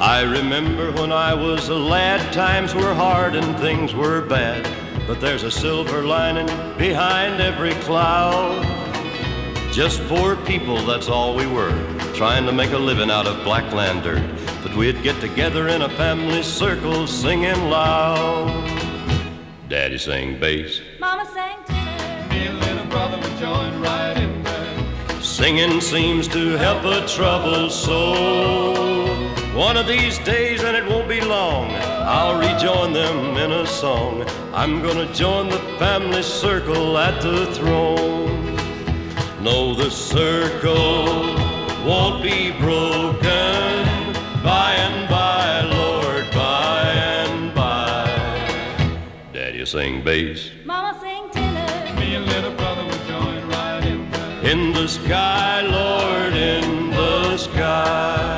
I remember when I was a lad, times were hard and things were bad, but there's a silver lining behind every cloud. Just poor people, that's all we were, trying to make a living out of black land dirt. But we'd get together in a family circle singing loud. Daddy sang bass, Mama sang tenor, me and little brother would join right in there. singing seems to help a troubled soul. One of these days, and it won't be long, I'll rejoin them in a song. I'm gonna join the family circle at the throne. No, the circle won't be broken. By and by, Lord, by and by. Daddy sing bass, Mama sang tenor, Me and little brother would join right in there. in the sky, Lord, in the sky.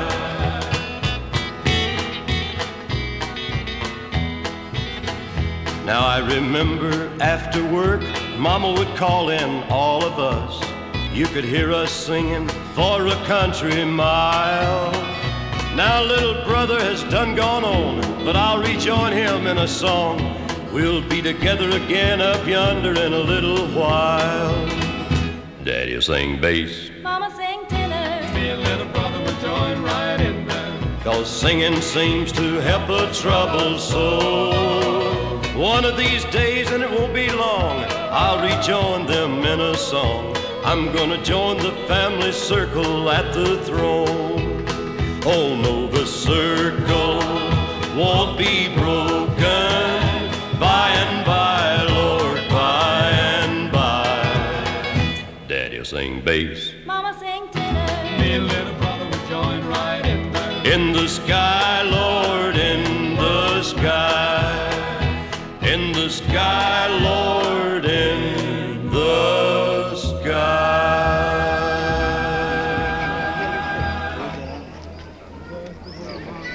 Now I remember after work, Mama would call in all of us. You could hear us singing for a country mile. Now little brother has done gone on, but I'll rejoin him in a song. We'll be together again up yonder in a little while. Daddy'll sing bass, Mama sang tenor, Me and little brother would join right in there. 'cause singing seems to help a troubled soul. One of these days, and it won't be long, I'll rejoin them in a song. I'm gonna join the family circle at the throne. Oh no, the circle won't be broken. By and by, Lord, by and by. Daddy'll sing bass, Mama sang tenor, Me and little brother would join right in there. in the sky, Lord, in the sky. In the sky, Lord, in